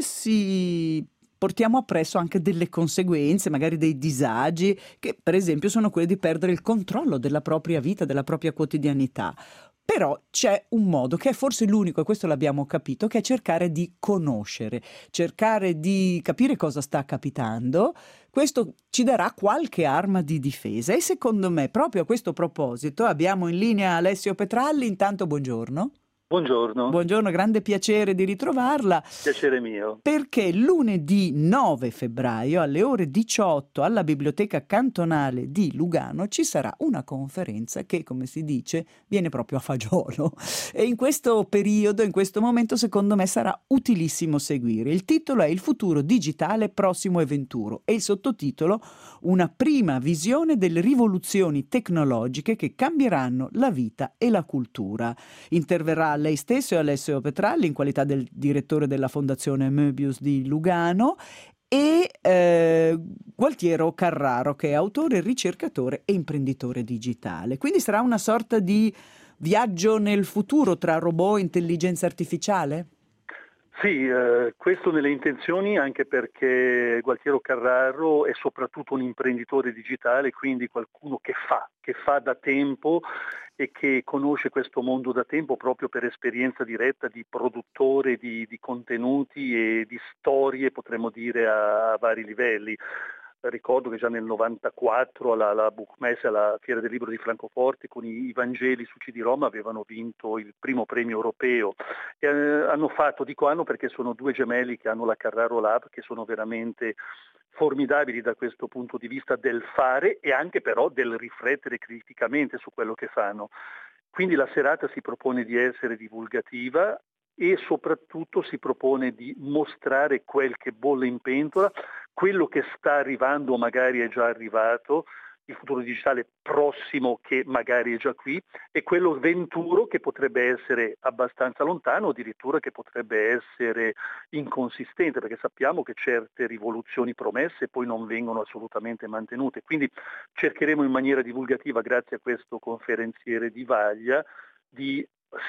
portiamo appresso anche delle conseguenze, magari dei disagi, che per esempio sono quelli di perdere il controllo della propria vita, della propria quotidianità. Però c'è un modo che è forse l'unico, e questo l'abbiamo capito, che è cercare di conoscere, cercare di capire cosa sta capitando. Questo ci darà qualche arma di difesa e secondo me proprio a questo proposito abbiamo in linea Alessio Petralli. Intanto buongiorno. Buongiorno. Buongiorno, grande piacere di ritrovarla. Piacere mio. Perché lunedì 9 febbraio alle ore 18 alla Biblioteca Cantonale di Lugano ci sarà una conferenza che, come si dice, viene proprio a fagiolo. E in questo periodo, in questo momento, secondo me sarà utilissimo seguire. Il titolo è Il futuro digitale prossimo e venturo e il sottotitolo Una prima visione delle rivoluzioni tecnologiche che cambieranno la vita e la cultura. Interverrà lei stesso e Alessio Petralli in qualità del direttore della Fondazione Möbius di Lugano e Gualtiero Carraro, che è autore, ricercatore e imprenditore digitale. Quindi sarà una sorta di viaggio nel futuro tra robot e intelligenza artificiale? Sì, questo nelle intenzioni, anche perché Gualtiero Carraro è soprattutto un imprenditore digitale, quindi qualcuno che fa da tempo e che conosce questo mondo da tempo proprio per esperienza diretta di produttore di contenuti e di storie, potremmo dire, a vari livelli. Ricordo che già nel 94 alla Bookmesse, alla Fiera del Libro di Francoforte, con i Vangeli su CD-ROM avevano vinto il primo premio europeo e hanno fatto, dico hanno perché sono due gemelli che hanno la Carraro Lab, che sono veramente formidabili da questo punto di vista del fare e anche però del riflettere criticamente su quello che fanno. Quindi la serata si propone di essere divulgativa e soprattutto si propone di mostrare quel che bolle in pentola, quello che sta arrivando o magari è già arrivato, il futuro digitale prossimo che magari è già qui, e quello venturo che potrebbe essere abbastanza lontano o addirittura che potrebbe essere inconsistente, perché sappiamo che certe rivoluzioni promesse poi non vengono assolutamente mantenute. Quindi cercheremo in maniera divulgativa, grazie a questo conferenziere di Vaglia, di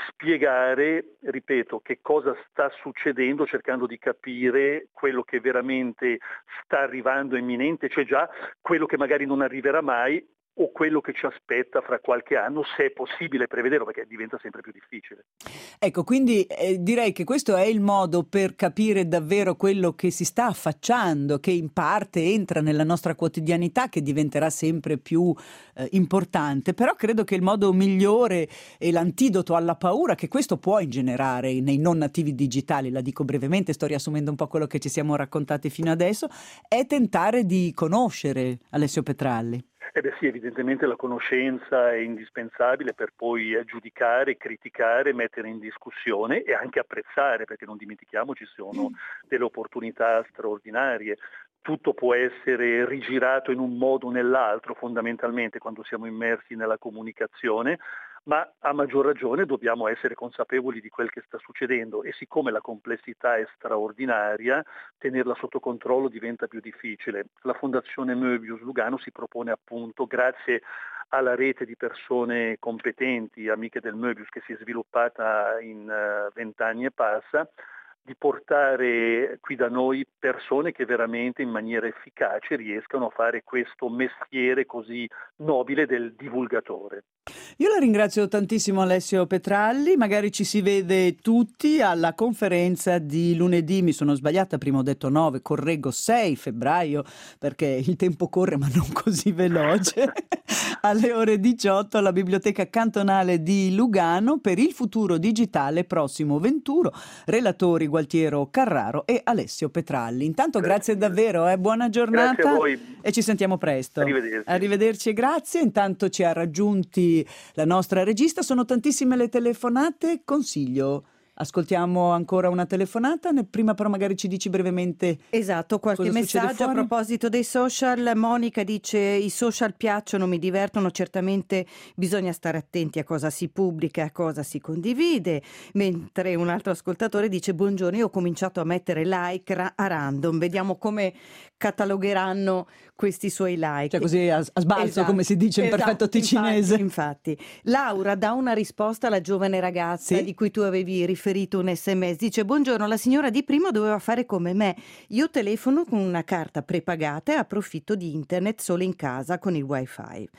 spiegare, ripeto, che cosa sta succedendo, cercando di capire quello che veramente sta arrivando imminente, cioè già quello che magari non arriverà mai o quello che ci aspetta fra qualche anno, se è possibile prevederlo, perché diventa sempre più difficile. Ecco, quindi direi che questo è il modo per capire davvero quello che si sta affacciando, che in parte entra nella nostra quotidianità, che diventerà sempre più importante, però credo che il modo migliore e l'antidoto alla paura che questo può ingenerare nei non nativi digitali, la dico brevemente, sto riassumendo un po' quello che ci siamo raccontati fino adesso, è tentare di conoscere Alessio Petralli. Sì, evidentemente la conoscenza è indispensabile per poi giudicare, criticare, mettere in discussione e anche apprezzare, perché non dimentichiamoci, sono delle opportunità straordinarie. Tutto può essere rigirato in un modo o nell'altro fondamentalmente quando siamo immersi nella comunicazione, ma a maggior ragione dobbiamo essere consapevoli di quel che sta succedendo e siccome la complessità è straordinaria, tenerla sotto controllo diventa più difficile. La Fondazione Möbius Lugano si propone appunto, grazie alla rete di persone competenti, amiche del Möbius che si è sviluppata in 20 anni e passa, di portare qui da noi persone che veramente in maniera efficace riescano a fare questo mestiere così nobile del divulgatore. Io la ringrazio tantissimo Alessio Petralli, magari ci si vede tutti alla conferenza di lunedì, mi sono sbagliata, prima ho detto 9, correggo 6 febbraio perché il tempo corre ma non così veloce, alle ore 18 alla Biblioteca Cantonale di Lugano per il futuro digitale prossimo venturo, relatori Gualtiero Carraro e Alessio Petralli. Intanto grazie davvero, buona giornata. Grazie a voi. E ci sentiamo presto. Arrivederci e grazie. Intanto ci ha raggiunti la nostra regista, sono tantissime le telefonate, consiglio. Ascoltiamo ancora una telefonata, prima però magari ci dici brevemente. Esatto, qualche messaggio a proposito dei social. Monica dice: i social piacciono, mi divertono, certamente bisogna stare attenti a cosa si pubblica e a cosa si condivide, mentre un altro ascoltatore dice: buongiorno, io ho cominciato a mettere like a random, vediamo come catalogheranno questi suoi like. Cioè così a sbalzo, esatto, come si dice in perfetto ticinese. Infatti. Laura dà una risposta alla giovane ragazza di cui tu avevi riferito un SMS, dice: buongiorno, la signora di prima doveva fare come me, io telefono con una carta prepagata e approfitto di internet solo in casa con il wifi.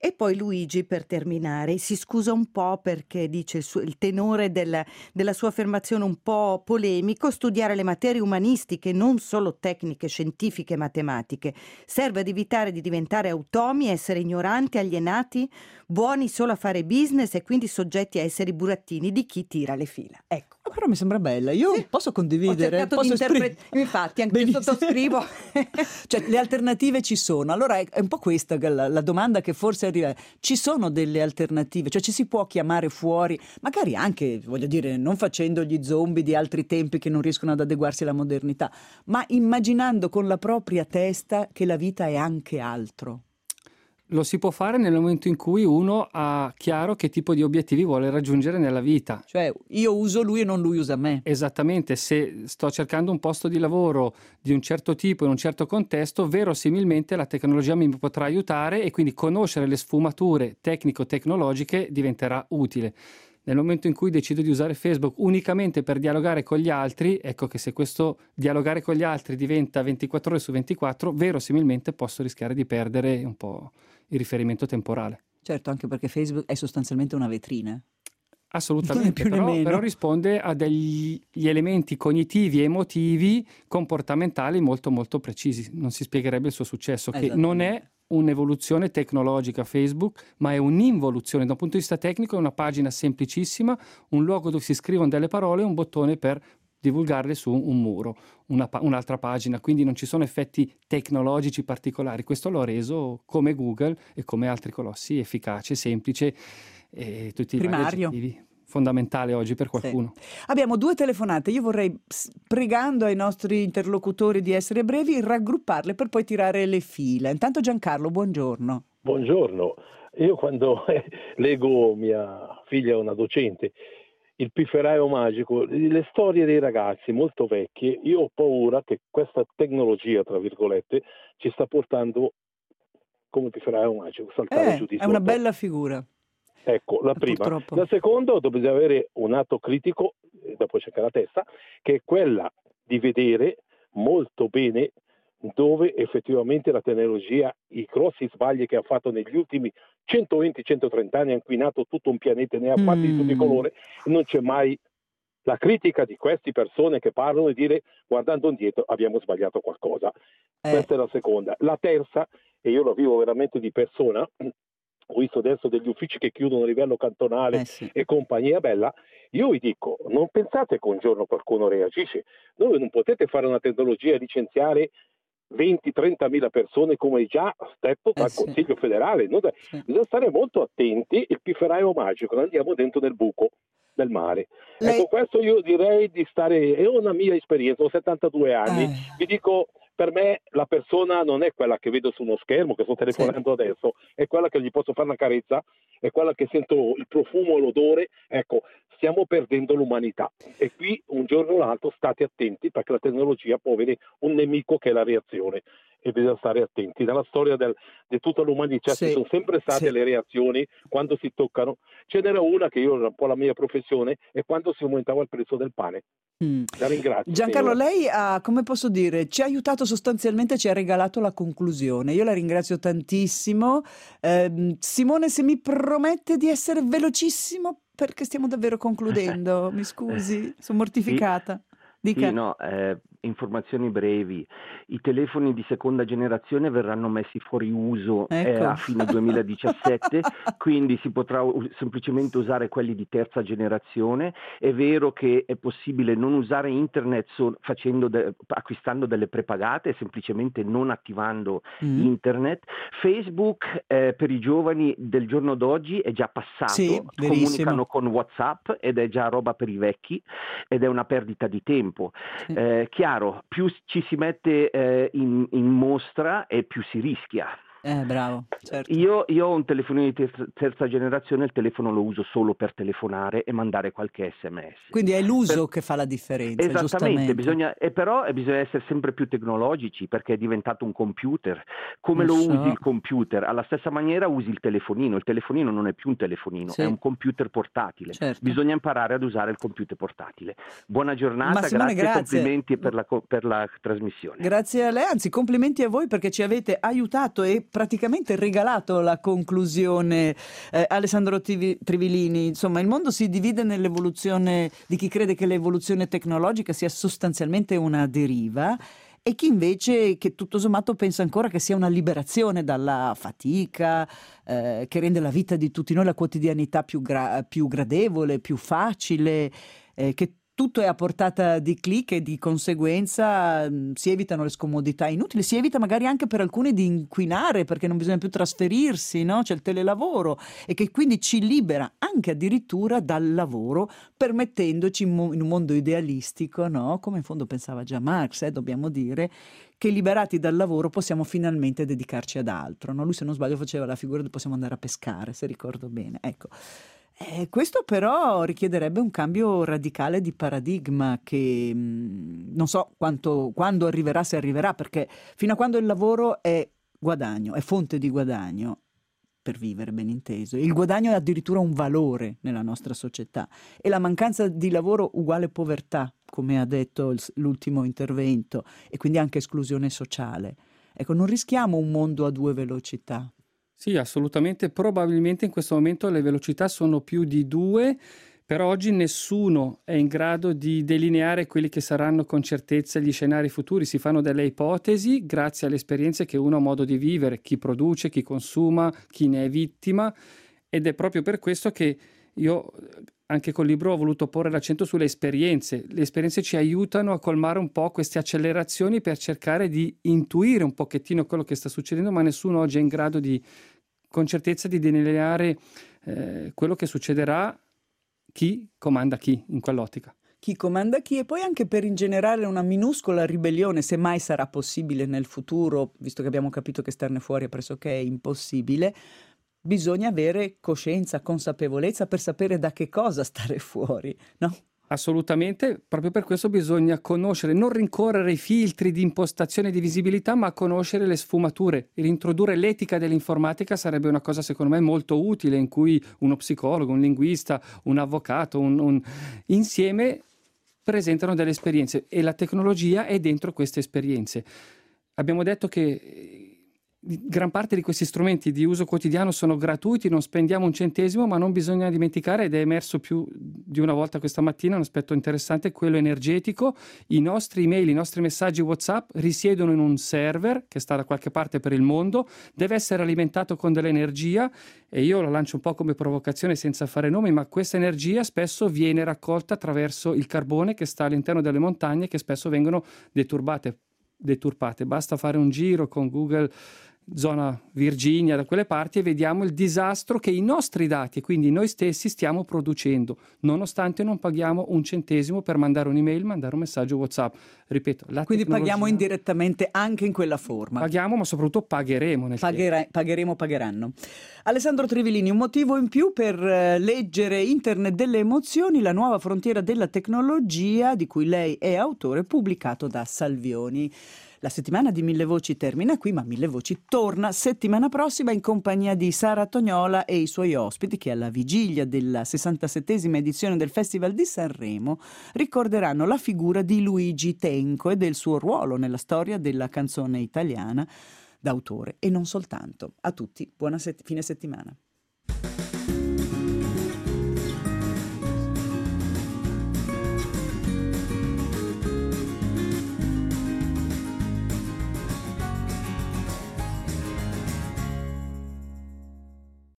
E poi Luigi, per terminare, si scusa un po' perché dice il tenore della sua affermazione un po' polemico: studiare le materie umanistiche, non solo tecniche, scientifiche e matematiche, serve ad evitare di diventare automi, essere ignoranti, alienati, buoni solo a fare business e quindi soggetti a essere i burattini di chi tira le fila. Ecco. Però mi sembra bella, io Sì. posso condividere, Ho cercato posso infatti anche io Benissimo. sottoscrivo. Cioè, le alternative ci sono. Allora è un po' questa la domanda che forse arriva. Ci sono delle alternative? Cioè ci si può chiamare fuori, magari anche, voglio dire, non facendo gli zombie di altri tempi che non riescono ad adeguarsi alla modernità, ma immaginando con la propria testa che la vita è anche altro. Lo si può fare nel momento in cui uno ha chiaro che tipo di obiettivi vuole raggiungere nella vita. Cioè io uso lui e non lui usa me. Esattamente, se sto cercando un posto di lavoro di un certo tipo in un certo contesto, verosimilmente la tecnologia mi potrà aiutare e quindi conoscere le sfumature tecnico-tecnologiche diventerà utile. Nel momento in cui decido di usare Facebook unicamente per dialogare con gli altri, ecco che se questo dialogare con gli altri diventa 24 ore su 24, verosimilmente posso rischiare di perdere un po' il riferimento temporale. Certo, anche perché Facebook è sostanzialmente una vetrina. Assolutamente, però risponde a degli elementi cognitivi, emotivi, comportamentali molto molto precisi. Non si spiegherebbe il suo successo, che non è un'evoluzione tecnologica Facebook, ma è un'involuzione. Da un punto di vista tecnico è una pagina semplicissima, un luogo dove si scrivono delle parole e un bottone per divulgarle su un muro, un'altra pagina, quindi non ci sono effetti tecnologici particolari. Questo l'ho reso, come Google e come altri colossi, efficace, semplice e tutti i vari aggettivi. Fondamentale oggi per qualcuno. Sì. Abbiamo 2 telefonate, io vorrei, pregando ai nostri interlocutori di essere brevi, raggrupparle per poi tirare le fila. Intanto Giancarlo, buongiorno. Buongiorno, io quando leggo mia figlia, una docente, il pifferaio magico, le storie dei ragazzi molto vecchie, io ho paura che questa tecnologia, tra virgolette, ci sta portando come pifferaio magico, saltare giù di sotto. È una bella figura. Ecco, la prima. Purtroppo. La seconda, bisogna avere un atto critico, dopo c'è la testa, che è quella di vedere molto bene dove effettivamente la tecnologia, i grossi sbagli che ha fatto negli ultimi 120-130 anni, ha inquinato tutto un pianeta, ne ha fatti di tutti i colori, e non c'è mai la critica di queste persone che parlano e dire, guardando indietro, abbiamo sbagliato qualcosa. Questa è la seconda. La terza, e io la vivo veramente di persona, ho visto adesso degli uffici che chiudono a livello cantonale e compagnia bella, io vi dico, non pensate che un giorno qualcuno reagisce. Voi non potete fare una tecnologia e licenziare 20-30 mila persone come già detto dal Consiglio federale. Bisogna stare molto attenti, il pifferaio magico, andiamo dentro nel buco del mare. Ecco, questo io direi di stare, è una mia esperienza, ho 72 anni, vi dico, per me la persona non è quella che vedo su uno schermo, che sto telefonando adesso, è quella che gli posso fare una carezza, è quella che sento il profumo, l'odore. Ecco, stiamo perdendo l'umanità e qui un giorno o l'altro state attenti, perché la tecnologia può avere un nemico che è la reazione e bisogna stare attenti. Nella storia di tutta l'umanità ci sono sempre state le reazioni quando si toccano. Ce n'era una che io, un po' la mia professione, è quando si aumentava il prezzo del pane. La ringrazio. Giancarlo, lei ha, come posso dire, ci ha aiutato sostanzialmente, ci ha regalato la conclusione. Io la ringrazio tantissimo. Simone, se mi promette di essere velocissimo, perché stiamo davvero concludendo, mi scusi, sono mortificata. Dica. Sì, no, informazioni brevi. I telefoni di seconda generazione verranno messi fuori uso a fine 2017, quindi si potrà semplicemente usare quelli di terza generazione. È vero che è possibile non usare internet acquistando delle prepagate, semplicemente non attivando internet. Facebook per i giovani del giorno d'oggi è già passato, comunicano con WhatsApp ed è già roba per i vecchi ed è una perdita di tempo. Chiaro, più ci si mette in mostra e più si rischia. Bravo, certo. Io ho un telefonino di terza generazione, il telefono lo uso solo per telefonare e mandare qualche SMS. Quindi è l'uso che fa la differenza. Esattamente, bisogna essere sempre più tecnologici, perché è diventato un computer. Come lo usi il computer? Alla stessa maniera usi il telefonino non è più un telefonino, è un computer portatile. Certo. Bisogna imparare ad usare il computer portatile. Buona giornata, grazie. Complimenti per la trasmissione. Grazie a lei, anzi complimenti a voi, perché ci avete aiutato e praticamente regalato la conclusione, Alessandro Trivilini. Insomma, il mondo si divide nell'evoluzione di chi crede che l'evoluzione tecnologica sia sostanzialmente una deriva e chi invece, che tutto sommato pensa ancora che sia una liberazione dalla fatica, che rende la vita di tutti noi, la quotidianità più gradevole, più facile, che tutto è a portata di click e di conseguenza si evitano le scomodità inutili, si evita magari anche per alcuni di inquinare perché non bisogna più trasferirsi, no? C'è il telelavoro e che quindi ci libera anche addirittura dal lavoro, permettendoci in un mondo idealistico, no? Come in fondo pensava già Marx, dobbiamo dire, che liberati dal lavoro possiamo finalmente dedicarci ad altro, no? Lui, se non sbaglio, faceva la figura di possiamo andare a pescare, se ricordo bene, ecco. Questo però richiederebbe un cambio radicale di paradigma che non so quando arriverà, se arriverà, perché fino a quando il lavoro è guadagno, è fonte di guadagno, per vivere ben inteso, il guadagno è addirittura un valore nella nostra società e la mancanza di lavoro uguale povertà, come ha detto l'ultimo intervento, e quindi anche esclusione sociale. Ecco, non rischiamo un mondo a due velocità. Sì, assolutamente. Probabilmente in questo momento le velocità sono più di 2, però oggi nessuno è in grado di delineare quelli che saranno con certezza gli scenari futuri. Si fanno delle ipotesi grazie alle esperienze che uno ha modo di vivere, chi produce, chi consuma, chi ne è vittima, ed è proprio per questo che io anche col libro ho voluto porre l'accento sulle esperienze. Le esperienze ci aiutano a colmare un po' queste accelerazioni per cercare di intuire un pochettino quello che sta succedendo, ma nessuno oggi è in grado con certezza di delineare quello che succederà, chi comanda chi in quell'ottica. Chi comanda chi, e poi anche per ingenerare una minuscola ribellione, se mai sarà possibile nel futuro, visto che abbiamo capito che starne fuori è pressoché impossibile. Bisogna avere coscienza, consapevolezza per sapere da che cosa stare fuori, no? Assolutamente, proprio per questo bisogna conoscere, non rincorrere i filtri di impostazione di visibilità, ma conoscere le sfumature. Reintrodurre l'etica dell'informatica sarebbe una cosa secondo me molto utile, in cui uno psicologo, un linguista, un avvocato, insieme presentano delle esperienze e la tecnologia è dentro queste esperienze. Abbiamo detto che gran parte di questi strumenti di uso quotidiano sono gratuiti, non spendiamo un centesimo, ma non bisogna dimenticare, ed è emerso più di una volta questa mattina, un aspetto interessante, quello energetico. I nostri email, i nostri messaggi WhatsApp risiedono in un server che sta da qualche parte per il mondo, deve essere alimentato con dell'energia, e io lo lancio un po' come provocazione senza fare nomi, ma questa energia spesso viene raccolta attraverso il carbone che sta all'interno delle montagne, che spesso vengono deturpate. Basta fare un giro con Google zona Virginia, da quelle parti, e vediamo il disastro che i nostri dati, e quindi noi stessi, stiamo producendo, nonostante non paghiamo un centesimo per mandare un'email, mandare un messaggio WhatsApp. Ripeto, quindi paghiamo indirettamente anche in quella forma. Paghiamo, ma soprattutto pagheremo. Pagheranno. Alessandro Trivilini, un motivo in più per leggere Internet delle emozioni, la nuova frontiera della tecnologia, di cui lei è autore, pubblicato da Salvioni. La settimana di Mille Voci termina qui, ma Mille Voci torna settimana prossima in compagnia di Sara Tognola e i suoi ospiti, che alla vigilia della 67esima edizione del Festival di Sanremo ricorderanno la figura di Luigi Tenco e del suo ruolo nella storia della canzone italiana d'autore e non soltanto. A tutti, buona fine settimana.